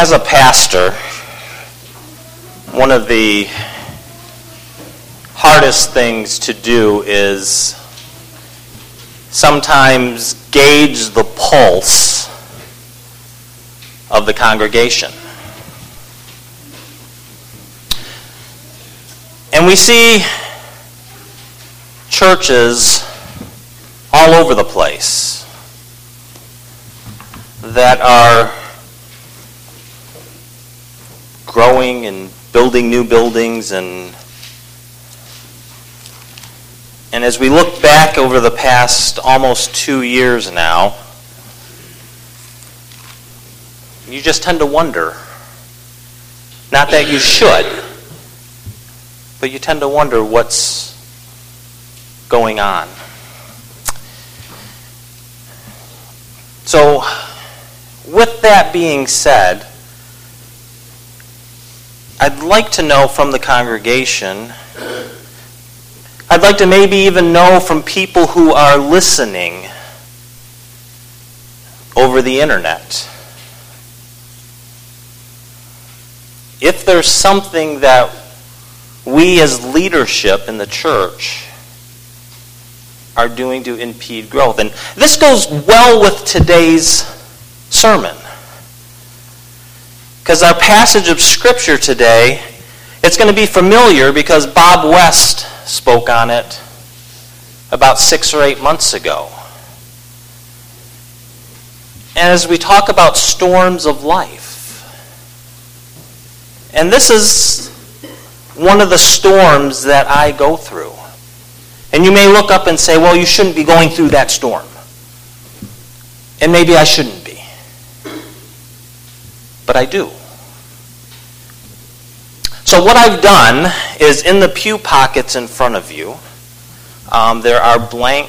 As a pastor, one of the hardest things to do is sometimes gauge the pulse of the congregation. And we see churches all over the place that are growing and building new buildings, and as we look back over the past almost 2 years now, you just tend to wonder, not that you should, but you tend to wonder what's going on. So, with that being said, I'd like to know from the congregation, I'd like to maybe even know from people who are listening over the internet, if there's something that we as leadership in the church are doing to impede growth. And this goes well with today's sermon, because our passage of Scripture today, it's going to be familiar because Bob West spoke on it about 6 or 8 months ago. And as we talk about storms of life, and this is one of the storms that I go through. And you may look up and say, well, you shouldn't be going through that storm. And maybe I shouldn't be. But I do. So what I've done is in the pew pockets in front of you, there are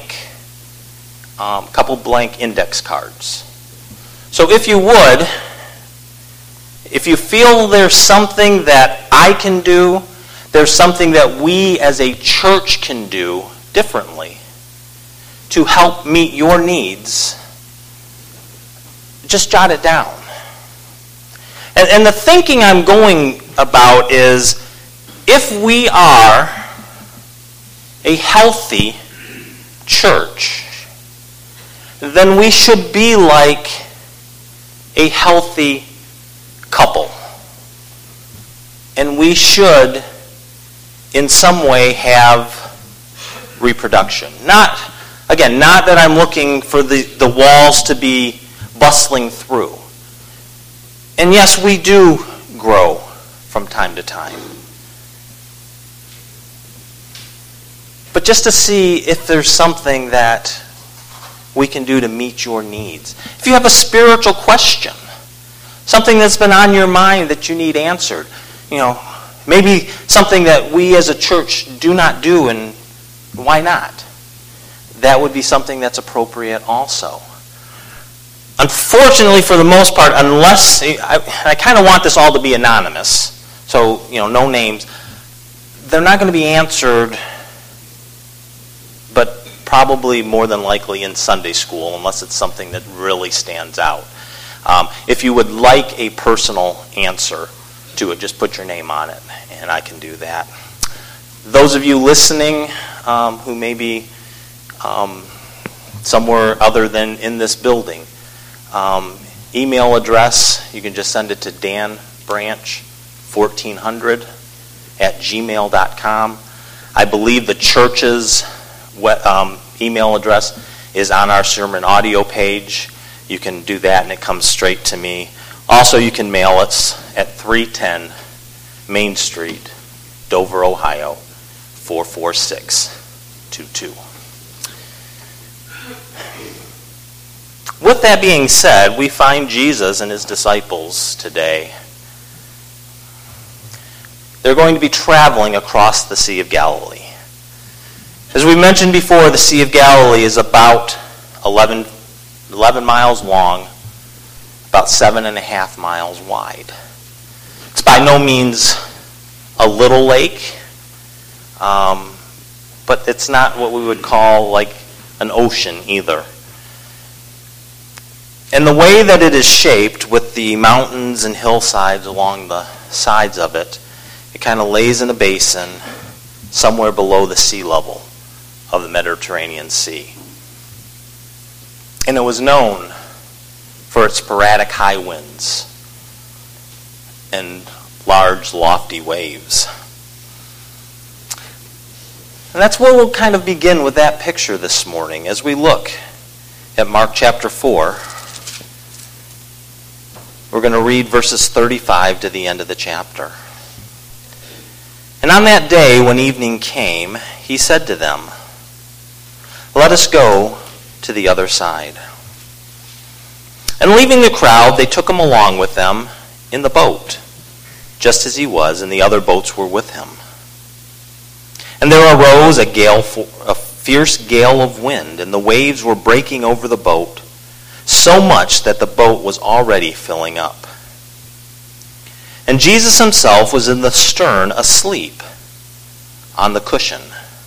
couple blank index cards. So if you would, if you feel there's something that I can do, there's something that we as a church can do differently to help meet your needs, just jot it down. And the thinking I'm going about is, if we are a healthy church, then we should be like a healthy couple. And we should, in some way, have reproduction. Not that I'm looking for the walls to be bustling through. And yes, we do grow from time to time. But just to see if there's something that we can do to meet your needs. If you have a spiritual question, something that's been on your mind that you need answered, maybe something that we as a church do not do, and why not? That would be something that's appropriate also. Unfortunately, for the most part, unless, I kind of want this all to be anonymous, so, no names, they're not going to be answered, but probably more than likely in Sunday school, unless it's something that really stands out. If you would like a personal answer to it, just put your name on it, and I can do that. Those of you listening who may be somewhere other than in this building, email address, you can just send it to danbranch1400@gmail.com. I believe the church's email address is on our sermon audio page. You can do that and it comes straight to me. Also, you can mail us at 310 Main Street, Dover, Ohio, 44622. With that being said, we find Jesus and his disciples today. They're going to be traveling across the Sea of Galilee. As we mentioned before, the Sea of Galilee is about 11 miles long, about 7.5 miles wide. It's by no means a little lake, but it's not what we would call like an ocean either. And the way that it is shaped with the mountains and hillsides along the sides of it, it kind of lays in a basin somewhere below the sea level of the Mediterranean Sea. And it was known for its sporadic high winds and large, lofty waves. And that's where we'll kind of begin with that picture this morning as we look at Mark chapter 4. We're going to read verses 35 to the end of the chapter. And on that day, when evening came, he said to them, "Let us go to the other side." And leaving the crowd, they took him along with them in the boat, just as he was, and the other boats were with him. And there arose a fierce gale of wind, and the waves were breaking over the boat, so much that the boat was already filling up. And Jesus himself was in the stern asleep on the cushion.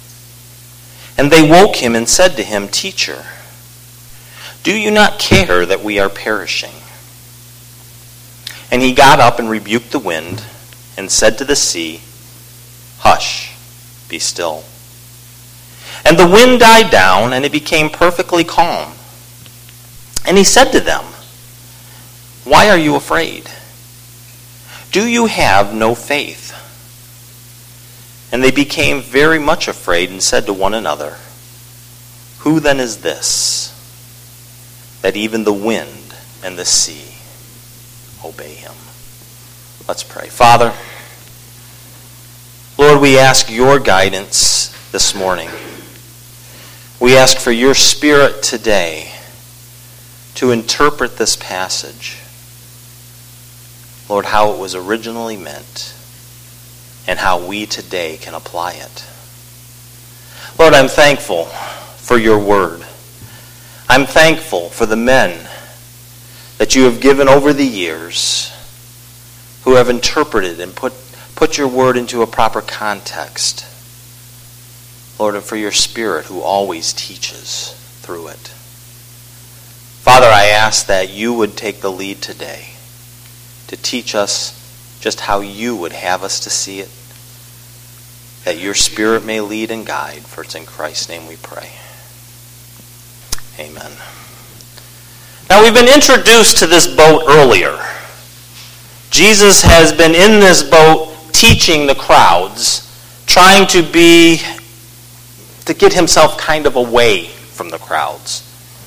And they woke him and said to him, "Teacher, do you not care that we are perishing?" And he got up and rebuked the wind and said to the sea, "Hush, be still." And the wind died down, and it became perfectly calm. And he said to them, "Why are you afraid? Do you have no faith?" And they became very much afraid and said to one another, "Who then is this, that even the wind and the sea obey him?" Let's pray. Father, Lord, we ask your guidance this morning. We ask for your Spirit today to interpret this passage. Lord, how it was originally meant and how we today can apply it. Lord, I'm thankful for your word. I'm thankful for the men that you have given over the years who have interpreted and put your word into a proper context. Lord, and for your Spirit who always teaches through it. Father, I ask that you would take the lead today to teach us just how you would have us to see it, that your Spirit may lead and guide, for it's in Christ's name we pray. Amen. Now, we've been introduced to this boat earlier. Jesus has been in this boat teaching the crowds, trying to get himself kind of away from the crowds.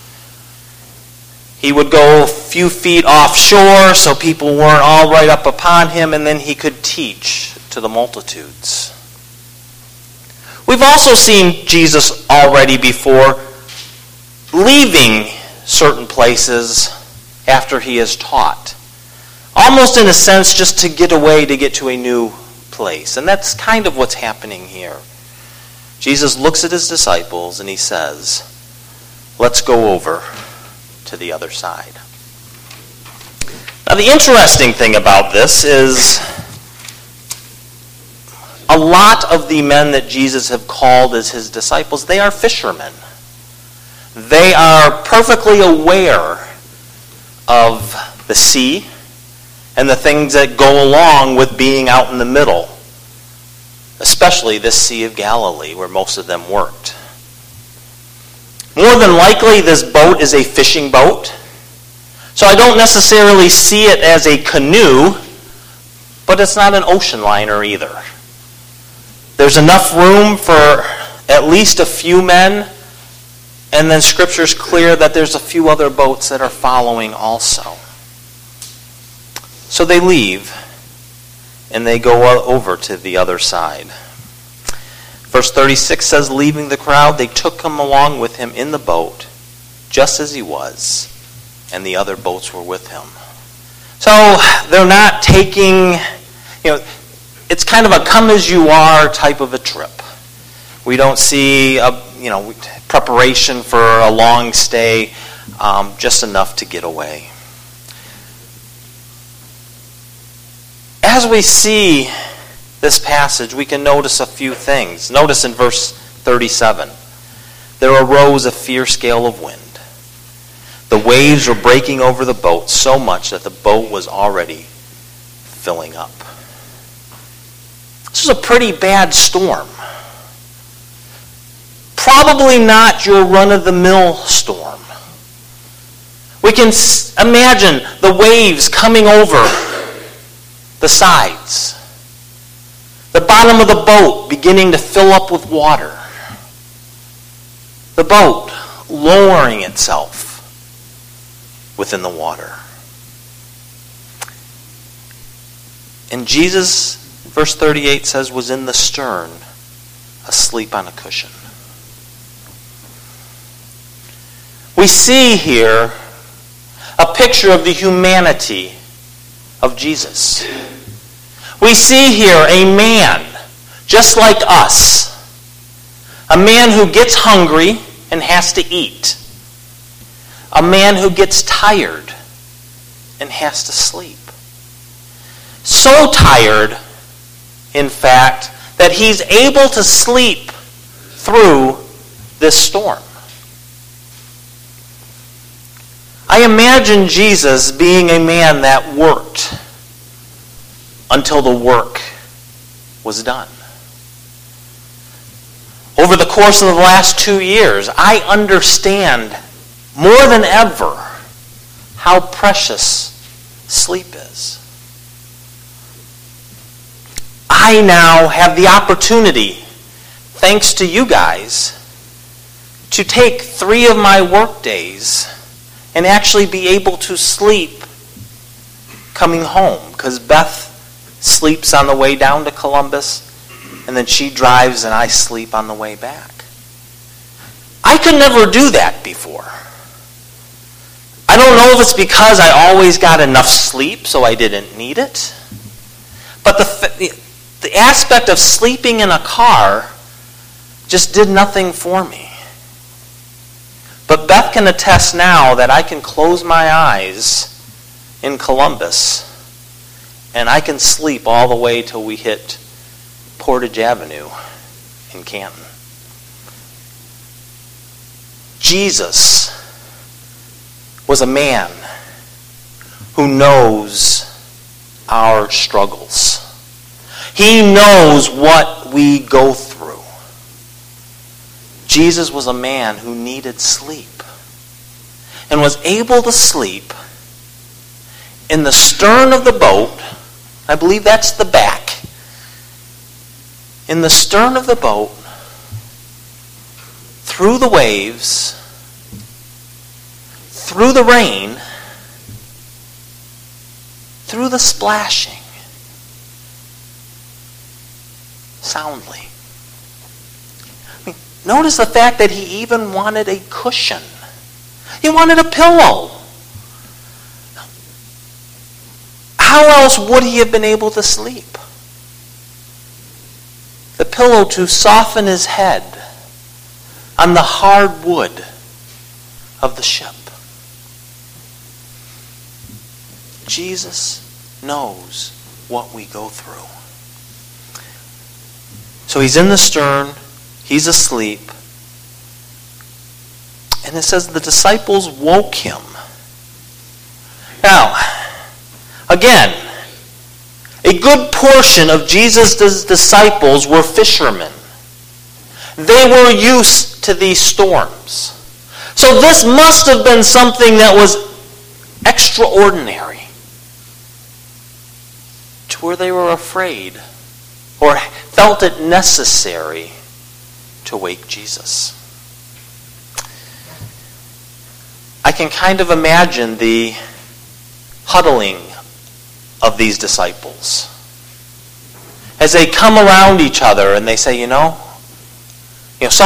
He would go a few feet offshore so people weren't all right up upon him, and then he could teach to the multitudes. We've also seen Jesus already before leaving certain places after he has taught. Almost in a sense just to get away, to get to a new place. And that's kind of what's happening here. Jesus looks at his disciples and he says, "Let's go over to the other side." Now, the interesting thing about this is a lot of the men that Jesus have called as his disciples, they are fishermen. They are perfectly aware of the sea and the things that go along with being out in the middle, especially this Sea of Galilee where most of them worked. More than likely, this boat is a fishing boat. So I don't necessarily see it as a canoe, but it's not an ocean liner either. There's enough room for at least a few men, and then Scripture's clear that there's a few other boats that are following also. So they leave, and they go over to the other side. Verse 36 says, leaving the crowd, they took him along with him in the boat, just as he was, and the other boats were with him. So they're not taking, it's kind of a come-as-you-are type of a trip. We don't see preparation for a long stay, just enough to get away. As we see this passage, we can notice a few things. Notice in verse 37, there arose a fierce gale of wind. The waves were breaking over the boat so much that the boat was already filling up. This is a pretty bad storm. Probably not your run-of-the-mill storm. We can imagine the waves coming over the sides. The bottom of the boat beginning to fill up with water. The boat lowering itself within the water. And Jesus, verse 38 says, was in the stern, asleep on a cushion. We see here a picture of the humanity of Jesus. We see here a man just like us. A man who gets hungry and has to eat. A man who gets tired and has to sleep. So tired, in fact, that he's able to sleep through this storm. I imagine Jesus being a man that worked until the work was done. Over the course of the last 2 years, I understand more than ever how precious sleep is. I now have the opportunity, thanks to you guys, to take 3 of my work days and actually be able to sleep coming home. Because Beth sleeps on the way down to Columbus, and then she drives and I sleep on the way back. I could never do that before. I don't know if it's because I always got enough sleep so I didn't need it. But the aspect of sleeping in a car just did nothing for me. But Beth can attest now that I can close my eyes in Columbus and I can sleep all the way till we hit Portage Avenue in Canton. Jesus was a man who knows our struggles. He knows what we go through. Jesus was a man who needed sleep and was able to sleep in the stern of the boat. I believe that's the back. In the stern of the boat, through the waves, through the rain, through the splashing, soundly. Notice the fact that he even wanted a cushion. He wanted a pillow. How else would he have been able to sleep? The pillow to soften his head on the hard wood of the ship. Jesus knows what we go through. So he's in the stern. He's asleep. And it says the disciples woke him. Now, again, a good portion of Jesus' disciples were fishermen. They were used to these storms. So this must have been something that was extraordinary, to where they were afraid or felt it necessary to wake Jesus. I can kind of imagine the huddling of these disciples as they come around each other and they say, it's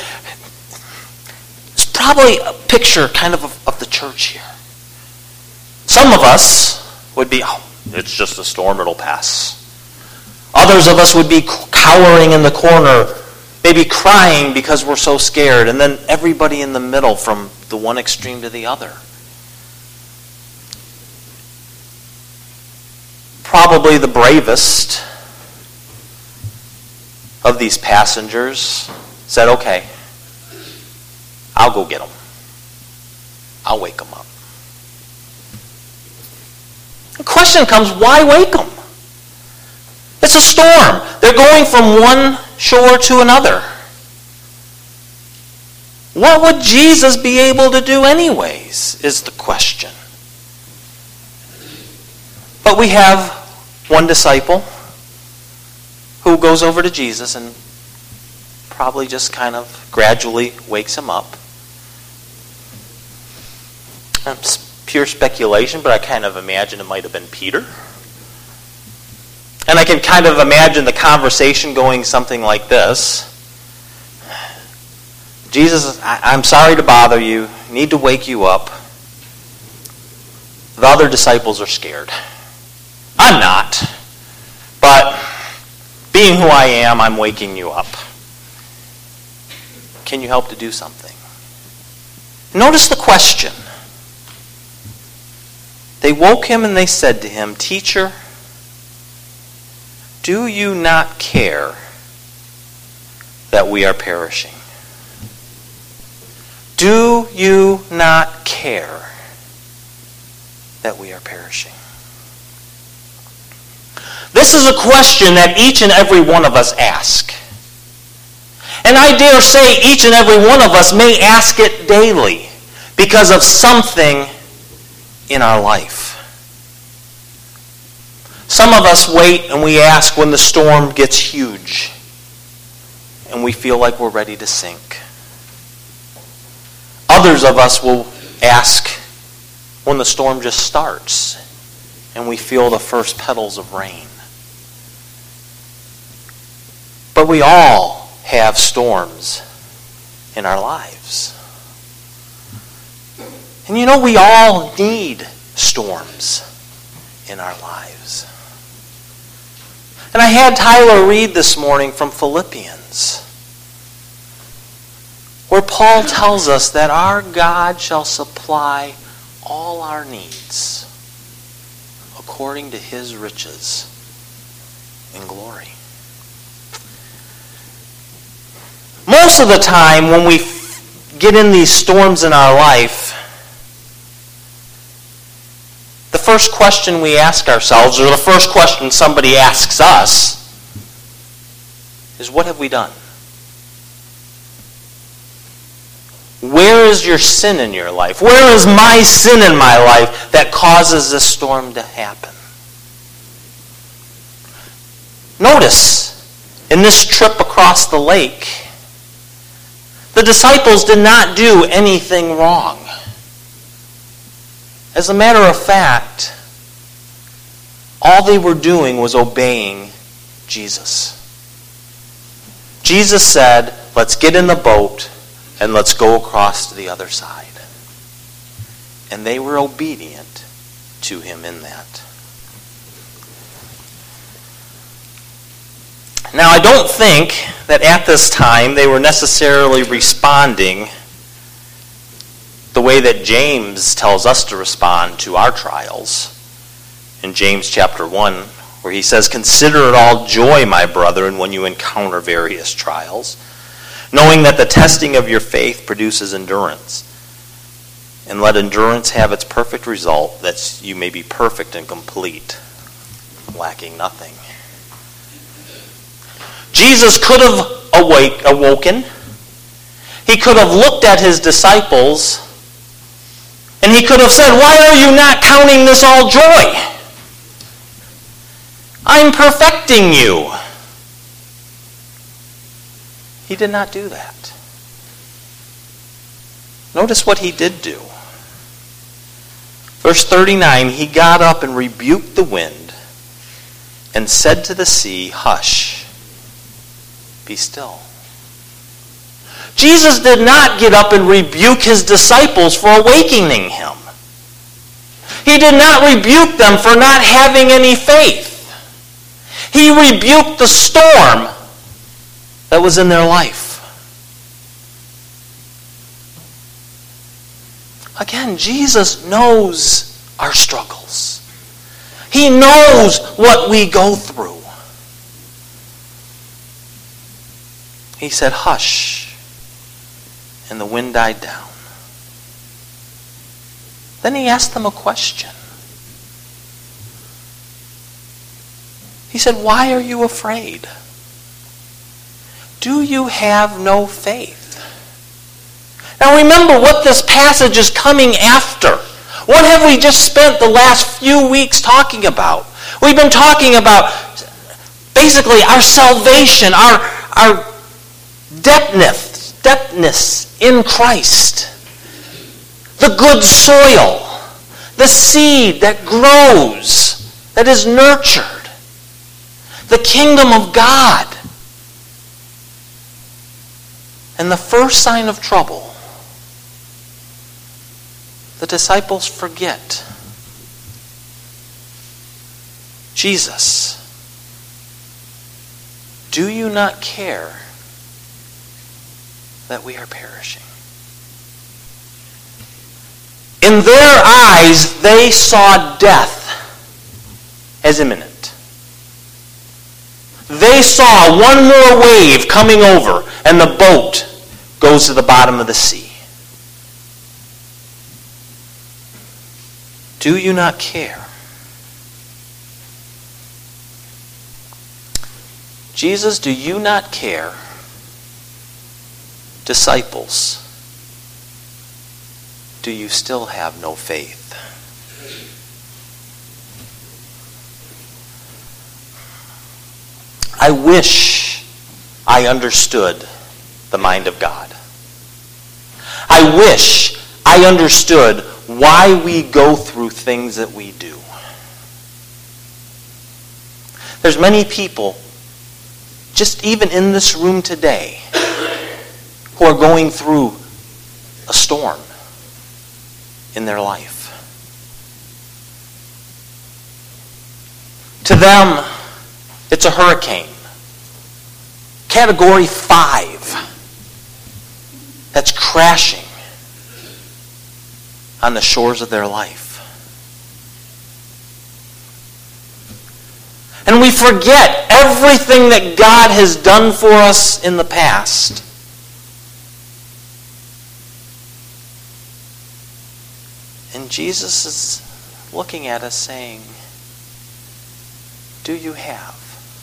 probably a picture kind of the church here. Some of us would be, it's just a storm, it'll pass. Others of us would be cowering in the corner, maybe crying because we're so scared, and then everybody in the middle from the one extreme to the other. Probably the bravest of these passengers said, okay, I'll go get them. I'll wake them up. The question comes, why wake them? It's a storm. They're going from one shore to another. What would Jesus be able to do anyways, is the question. But we have one disciple who goes over to Jesus and probably just kind of gradually wakes him up. It's pure speculation, but I kind of imagine it might have been Peter. And I can kind of imagine the conversation going something like this. Jesus, I'm sorry to bother you. I need to wake you up. The other disciples are scared. I'm not. But being who I am, I'm waking you up. Can you help to do something? Notice the question. They woke him and they said to him, Teacher, do you not care that we are perishing? Do you not care that we are perishing? This is a question that each and every one of us ask. And I dare say each and every one of us may ask it daily because of something in our life. Some of us wait and we ask when the storm gets huge and we feel like we're ready to sink. Others of us will ask when the storm just starts and we feel the first petals of rain. But we all have storms in our lives. And you know, we all need storms in our lives. And I had Tyler read this morning from Philippians, where Paul tells us that our God shall supply all our needs according to his riches in glory. Most of the time when we get in these storms in our life, the first question we ask ourselves, or the first question somebody asks us, is what have we done? Where is your sin in your life? Where is my sin in my life that causes this storm to happen? Notice, in this trip across the lake, the disciples did not do anything wrong. As a matter of fact, all they were doing was obeying Jesus. Jesus said, let's get in the boat and let's go across to the other side. And they were obedient to him in that. Now, I don't think that at this time they were necessarily responding the way that James tells us to respond to our trials. In James chapter 1, where he says, Consider it all joy, my brethren, when you encounter various trials, knowing that the testing of your faith produces endurance. And let endurance have its perfect result, that you may be perfect and complete, lacking nothing. Jesus could have awoken. He could have looked at his disciples and he could have said, why are you not counting this all joy? I'm perfecting you. He did not do that. Notice what he did do. Verse 39, he got up and rebuked the wind and said to the sea, Hush, be still. Jesus did not get up and rebuke his disciples for awakening him. He did not rebuke them for not having any faith. He rebuked the storm that was in their life. Again, Jesus knows our struggles. He knows what we go through. He said, hush, and the wind died down. Then he asked them a question. He said, "Why are you afraid? Do you have no faith?" Now remember what this passage is coming after. What have we just spent the last few weeks talking about? We've been talking about basically our salvation, our depthness in Christ. The good soil, the seed that grows, that is nurtured. The kingdom of God. And the first sign of trouble, the disciples forget Jesus. Do you not care that we are perishing? In their eyes, they saw death as imminent. They saw one more wave coming over, and the boat goes to the bottom of the sea. Do you not care? Jesus, do you not care? Disciples, do you still have no faith? I wish I understood the mind of God. I wish I understood why we go through things that we do. There's many people, just even in this room today, who are going through a storm in their life. To them, it's a hurricane. Category 5 that's crashing on the shores of their life. And we forget everything that God has done for us in the past. And Jesus is looking at us saying, do you have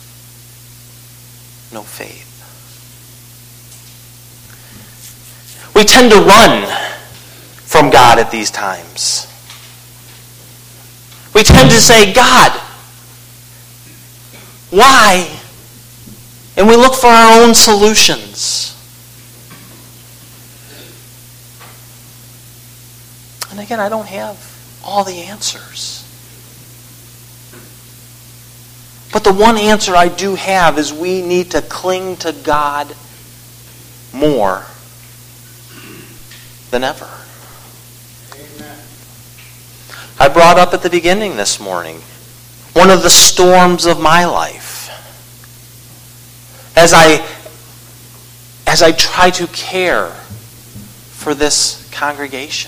no faith? We tend to run from God at these times. We tend to say, God, why? And we look for our own solutions. And again, I don't have all the answers. But the one answer I do have is we need to cling to God more than ever. Amen. I brought up at the beginning this morning one of the storms of my life. As I try to care for this congregation.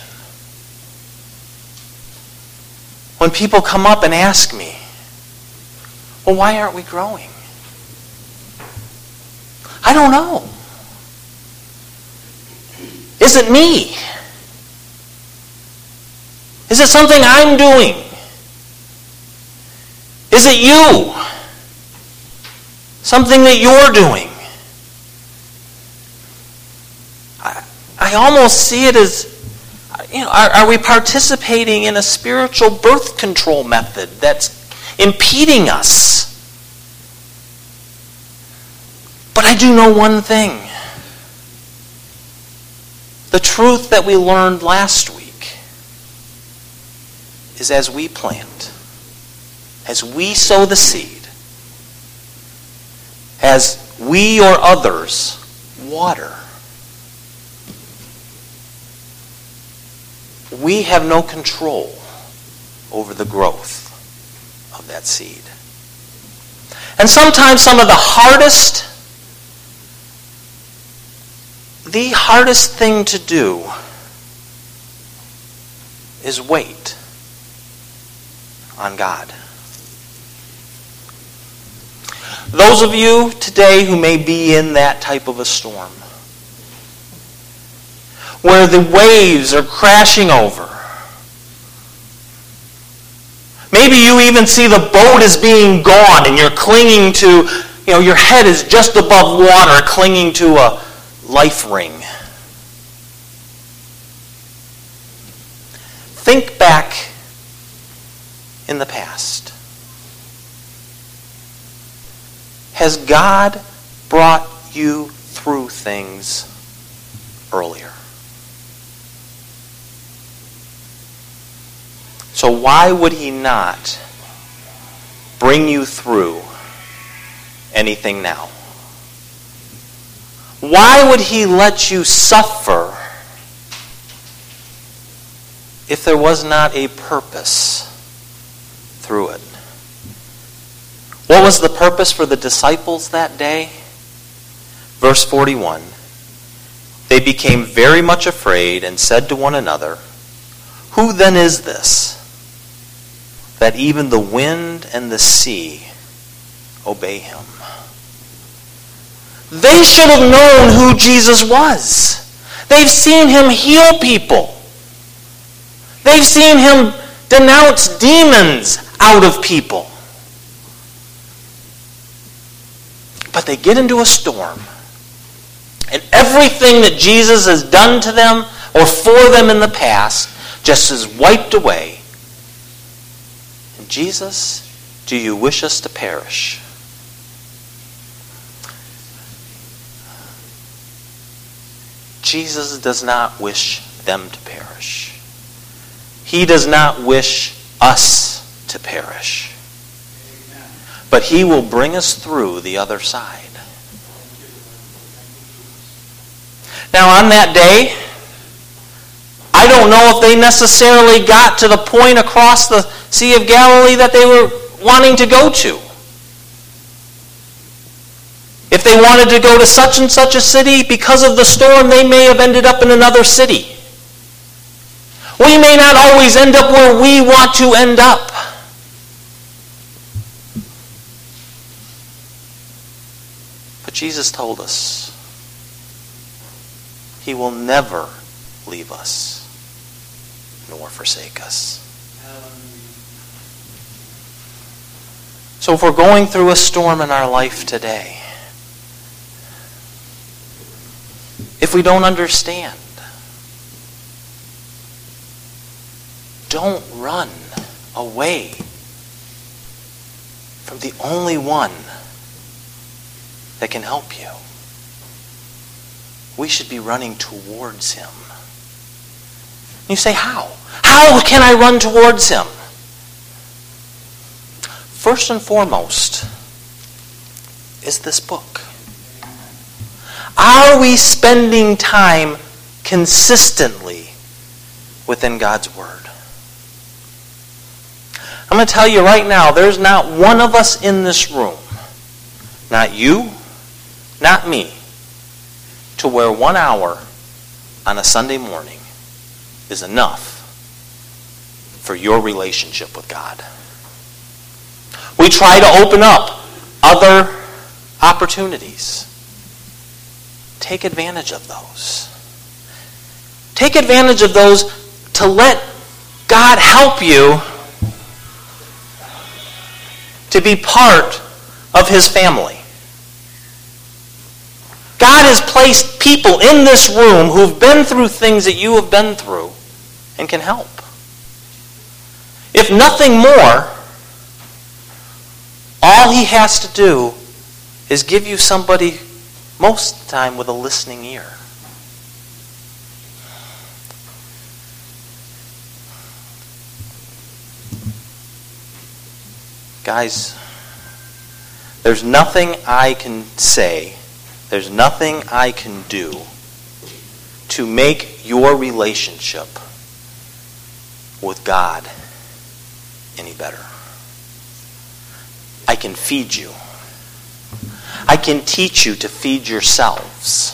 When people come up and ask me, well, why aren't we growing? I don't know. Is it me? Is it something I'm doing? Is it you? Something that you're doing? I almost see it as, are we participating in a spiritual birth control method that's impeding us? But I do know one thing. The truth that we learned last week is as we plant, as we sow the seed, as we or others water, we have no control over the growth of that seed. And sometimes some of the hardest thing to do is wait on God. Those of you today who may be in that type of a storm, where the waves are crashing over, Maybe you even see the boat is being gone and you're clinging to, your head is just above water, clinging to a life ring. Think back in the past. Has God brought you through things earlier? So why would he not bring you through anything now? Why would he let you suffer if there was not a purpose through it? What was the purpose for the disciples that day? Verse 41. They became very much afraid and said to one another, "Who then is this, that even the wind and the sea obey him?" They should have known who Jesus was. They've seen him heal people. They've seen him denounce demons out of people. But they get into a storm, and everything that Jesus has done to them or for them in the past just is wiped away. And Jesus, do you wish us to perish? Jesus does not wish them to perish. He does not wish us to perish. But he will bring us through the other side. Now on that day, I don't know if they necessarily got to the point across the Sea of Galilee that they were wanting to go to. If they wanted to go to such and such a city, because of the storm, they may have ended up in another city. We may not always end up where we want to end up. But Jesus told us he will never leave us nor forsake us. So if we're going through a storm in our life today, if we don't understand, don't run away from the only one that can help you. We should be running towards him. You say, how? How can I run towards him? First and foremost is this book. Are we spending time consistently within God's Word? I'm going to tell you right now, there's not one of us in this room, not you, not me, to where 1 hour on a Sunday morning is enough for your relationship with God. We try to open up other opportunities. Take advantage of those. Take advantage of those to let God help you to be part of his family. God has placed people in this room who've been through things that you have been through and can help. If nothing more, all he has to do is give you somebody most of the time with a listening ear. Guys, there's nothing I can say, there's nothing I can do to make your relationship with God any better. I can feed you. I can teach you to feed yourselves.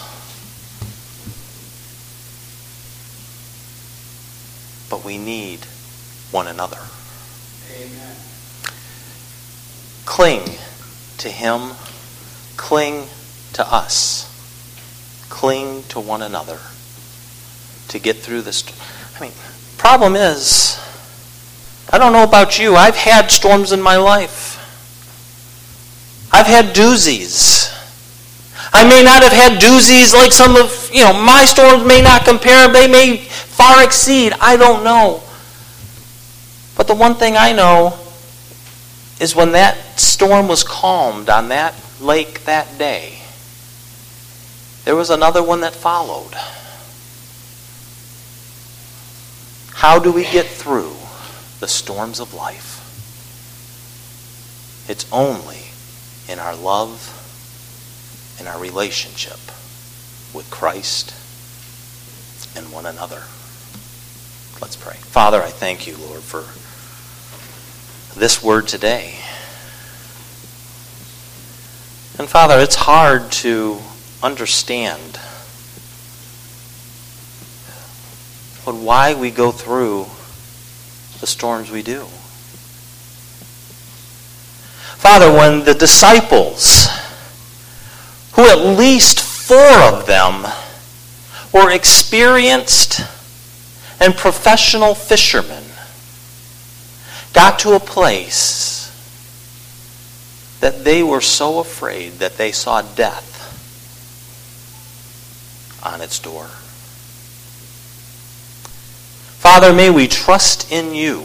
But we need one another. Amen. Cling to him. Cling to us. Cling to one another to get through this. Problem is, I don't know about you. I've had storms in my life. I've had doozies. I may not have had doozies like some of, my storms may not compare. They may far exceed. I don't know. But the one thing I know is when that storm was calmed on that lake that day, there was another one that followed. How do we get through the storms of life? It's only in our love, in our relationship with Christ and one another. Let's pray. Father, I thank you, Lord, for this word today. And Father, it's hard to understand why we go through the storms we do. Father, when the disciples, who at least 4 of them were experienced and professional fishermen, got to a place that they were so afraid that they saw death on its door. Father, may we trust in you.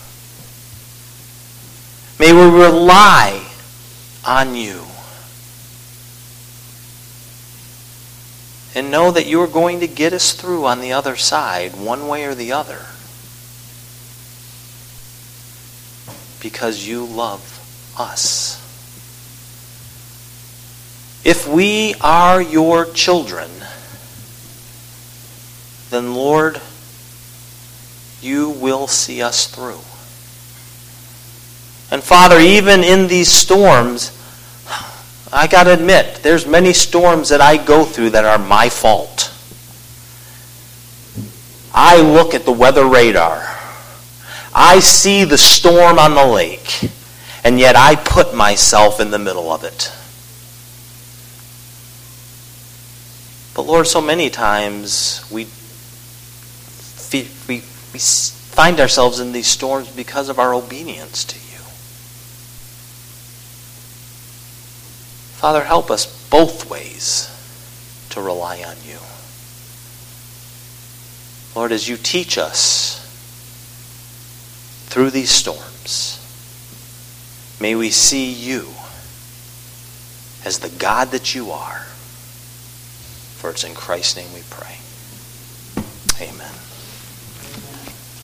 May we rely on you. And know that you are going to get us through on the other side, one way or the other. Because you love us. If we are your children, then Lord, you will see us through. And Father, even in these storms, I got to admit, there's many storms that I go through that are my fault. I look at the weather radar. I see the storm on the lake, and yet I put myself in the middle of it. But Lord, so many times we find ourselves in these storms because of our obedience to you. Father, help us both ways to rely on you. Lord, as you teach us through these storms, may we see you as the God that you are. For it's in Christ's name we pray. Amen.